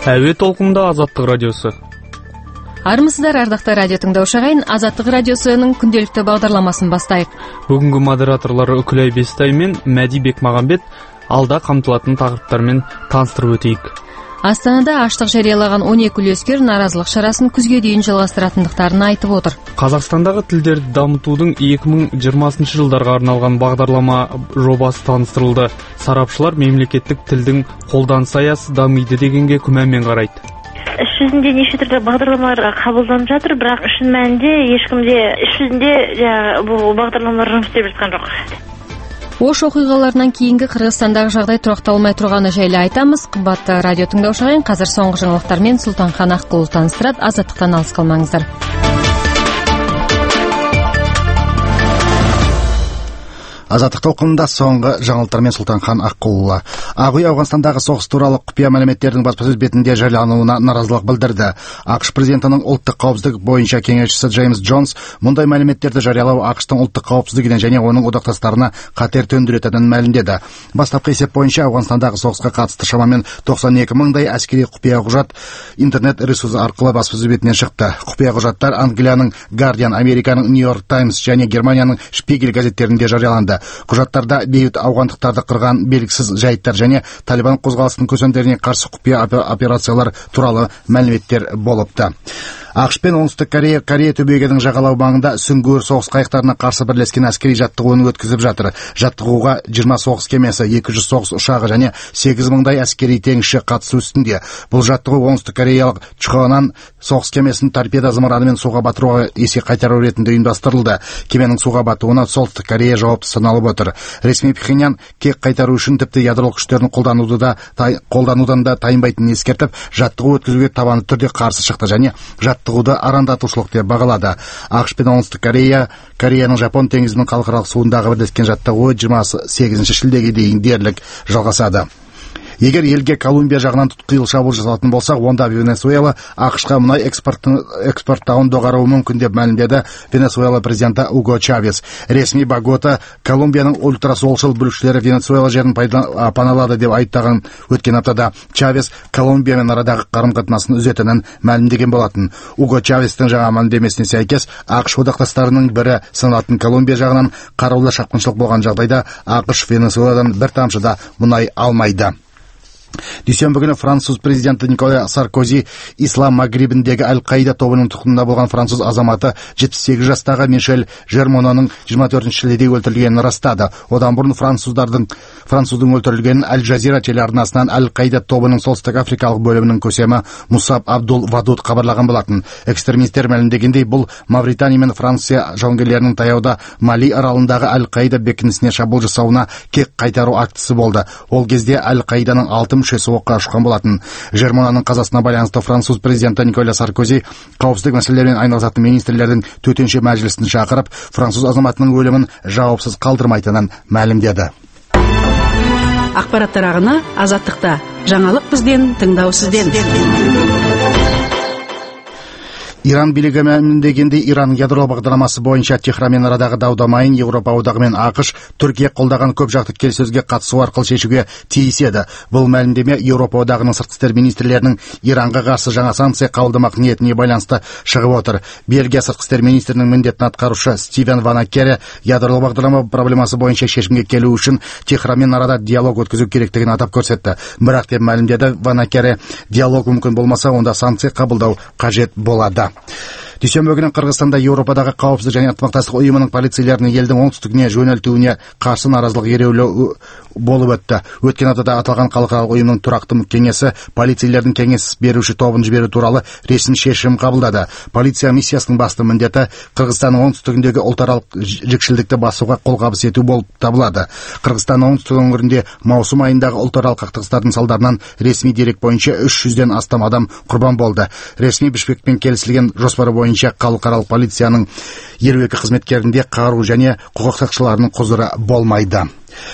Әуе толқынында Азаттық радиосы. Армысыздар, ардақты радио тыңдаушы ағайын, Азаттық радиосының күнделікті бағдарламасын бастайық. Бүгінгі модераторлары Үкілай Бестай мен Мәди Бекмағамбет алда қамтылатын тақырыптармен таныстырып өтейік. Астанада аштық жариялаған 12 үлескер наразылық шарасын күзге дейін жалғастыратындықтарын айтып отыр. Қазақстандағы тілдерді дамытудың 2020 жылдарға арналған бағдарлама жобасы таныстырылды. Сарапшылар мемлекеттік тілдің қолданыс аясы дамиды дегенге күмәнмен қарайды. Іс жүзінде неше түрлі бағдарламалар қабылданып жатыр, бірақ шын мәнінде ешкімде іс жүзінде бұл бағдарламалар жұмыс істеп жатқан жоқ. Ош оқиғаларынан кейінгі Қырғызстандағы жағдай тұрақталмай тұрғаны жайлы айтамыз. Қымбатты радио тыңдаушы ағайын, қазір соңғы жаңалықтармен Сұлтанхан Аққұлов таныстырады. Азаттықтан алыс қалмаңыздар. Азаттық толқынында соңғы жаңалықтармен Сұлтанхан Аққұлова. Ақ үй Ауғанстандағы соғыс туралы құпия мәліметтердің баспасөз бетінде жариялануына наразылық білдірді. ақш президентінің ұлттық қауіпсіздік бойынша кеңесшісі Джеймс Джонс мұндай мәліметтерді жариялау ақштың ұлттық қауіпсіздігіне және оның одақтастарына қатер төндіретінін мәлімдеді. Бастапқы есеп бойынша Ауғанстандағы соғысқа қатысты шамамен 92 мыңдай әскери құпия құжат интернет ресурсы арқылы баспасөз бетінен шықты. Құпия құжаттар Англияның Guardian, Американың New York Times және Германияның Шпигель газеттерінде жарияланды. Құжаттарда бейбіт ауғандықтарды қырған белгісіз жайттар және Талибан қозғалысының көсемдеріне қарсы құпия операциялар туралы мәліметтер болыпты. ақш пен Оңтүстік Корея түбегінің жағалау маңында сүңгуір соғыс қайықтарына қарсы бірлескен әскери жаттығуын өткізіп жатыр. Жаттығуға 20 соғыс кемесі, 200 соғыс ұшағы және 8 мыңдай әскери теңізші қатысу үстінде. Бұл жаттығу Оңтүстік Кореялық Чхонан соғыс кемесін торпеда зымыранымен суға батыруға есе қайтару ретінде ұйымдастырылды. Кеменің суға батуына Солтүстік Корея жауапты саналып отыр. Ресми Пхеньян кек қайтару үшін тіпті ядролық күштерін қолданудан да тайынбайтынын ескертіп, жаттығу өткізуге табанды түрде қарсы шықты және жаттығуды арандатушылық деп бағалады. ақш пен Оңтүстік Кореяның Жапон теңізінің халықаралық суындағы бірлескен жаттығуы 28 шілдеге дейін дерлік жалғасады. Егер елге Колумбия жағынан тұтқиыл шабуыл жасалатын болса, онда Венесуэла ақшқа мұнай экспорттауын доғаруы мүмкін деп мәлімдеді Венесуэла президенті Уго Чавес. Ресми Богота Колумбияның ультрасолшыл бүлікшілері Венесуэла жерін паналады деп айыптаған өткен аптада. Чавес Колумбиямен арадағы қарым-қатынасын үзетінін мәлімдеген болатын. Уго Чавестің жаңа мәлімдемесіне сәйкес, ақш одақтастарының бірі саналатын Колумбия жағынан қарулы шапқыншылық болған жағдайда ақш Венесуэладан бір тамшы да мұнай алмайды. Дүйсенбі күні француз президенті Николя Саркози ислам Магрибіндегі Аль-Қаида тобының тұтқынында болған француз азаматы 78 жастағы Мишель Жермононың 24 шілдеде өлтірілгенін растады. Одан бұрын француздың өлтірілгенін Аль-Жазира телеарнасынан Аль-Қаида тобының солтүстік африкалық бөлімінің көсемі Мусаб Абдул Вадуд хабарлаған болатын. Экстремистер мәлімдегендей, бұл Мавритания мен Франция жауынгерлерінің таяуда Мали аралындағы Аль-Қаида бекінісіне шабуыл жасауына кек қайтару актісі болды. Ол кезде Аль-Қаиданың 6 мүшесі оққа ұшқан болатын. Жермонаның қазасына байланысты француз президенті Николя Саркози қауіпсіздік мәселелерімен айналысатын министрлердің төтенше мәжілісін шақырып, француз азаматының өлімін жауапсыз қалдырмайтынын мәлімдеді. Ақпараттар ағыны Азаттықта. Жаңалық бізден, тыңдау сізден. Иран билігі мәлімдегендей, Иран ядролық бағдарламасы бойынша Техранмен арадағы дау-дамайын Еуропа одағы мен ақш Түркия қолдаған көп жақты келіссөзге қатысу арқылы шешуге тиіс еді. Бұл мәлімдеме Еуропа одағының сыртқы істер министрлерінің Иранға қарсы жаңа санкция қабылдамақ ниетіне байланысты шығып отыр. Бельгия сыртқы істер министрінің міндетін атқарушы Стивен Ван Аккере ядролық бағдарлама проблемасы бойынша шешімге келу үшін Техранмен арада диалог өткізу керектігін атап көрсетті. Бірақ деп мәлімдеді Ван Аккере, диалог мүмкін болмаса, онда санкция қабылдау қажет болады. Дүйсенбі күні Қырғызстанда Еуропадағы қауіпсіздік және ынтымақтастық ұйымының полицейлерінің елдің оңтүстігіне жөнелтуіне қарсы наразылық ереуілі болып өтті. Өткен аптада аталған халықаралық ұйымның тұрақты кеңесі полицейлердің кеңес беруші тобын жіберу туралы ресми шешім қабылдады. Полиция миссиясының басты міндеті Қырғызстанның оңтүстігіндегі ұлтаралық жікшілдікті басуға қолғабыс ету болып табылады. Қырғызстанның оңтүстік өңірінде маусым айындағы ұлтаралық қақтығыстардың салдарынан ресми дерек бойынша 300-ден астам адам құрбан болды. Ресми Бішкекпен келісілген жоспары бойынша халықаралық полицияның 22 қызметкерінде қару және құқық сақшыларының құзыры болмайды.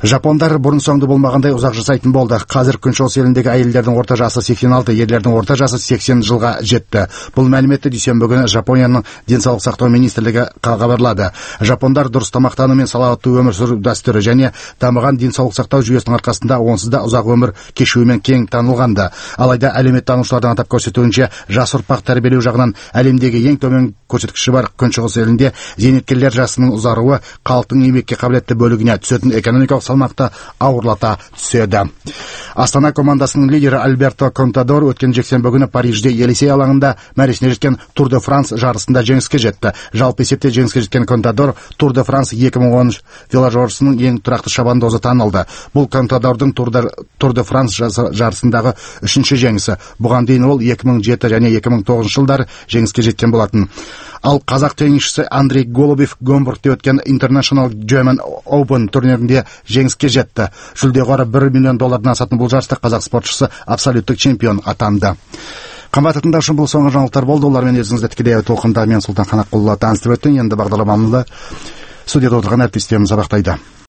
Жапондар бұрын соңды болмағандай ұзақ жасайтын болды. Қазір Күншығыс еліндегі әйелдердің орта жасы 86, ерлердің орта жасы 80 жылға жетті. Бұл мәліметті дүйсенбі күні Жапонияның денсаулық сақтау министрлігі хабарлады. Жапондар дұрыс тамақтану мен салауатты өмір сүру дәстүрі және дамыған денсаулық сақтау жүйесінің арқасында онсыз да ұзақ өмір кешуімен кең танылғанды. Алайда әлеуметтанушылардың атап көрсетуінше, жас ұрпақ тәрбиелеу жағынан әлемдегі ең төмен көрсеткіші бар Күншығыс елінде зейнеткерлер жасының ұзаруы халықтың еңбекке қабілетті бөлігіне түсетін экономикалық салмақты ауырлата түседі. Астана командасының лидері Альберто Контадор өткен жексенбі күні Парижде Елисей алаңында мәресіне жеткен Тур де Франс жарысында жеңіске жетті. Жалпы есепте жеңіске жеткен Контадор Тур де Франс 2013 веложарысының ең тұрақты шабандозы танылды. Бұл Контадордың Тур де Франс жарысындағы 3-ші жеңісі. Бұған дейін ол 2007 және 2009 жылдары жеңіске жеткен болатын. Ал қазақ теннисшісі Андрей Голубев Гомбургте өткен International German Open турнирінде жеңіске жетті. Жүлде қоры $1 миллион асатын бұл жарыста қазақ спортшысы абсолюттік чемпион атанды. Қымбатты тыңдаушым, бұл соңғы жаңалықтар болды. Олармен өзіңізді тікелей толқында мен Сұлтанхан Аққұлұлы таныстырып өттім. Енді бағдарламамызды студияда отырған әріптестерім сабақтайды.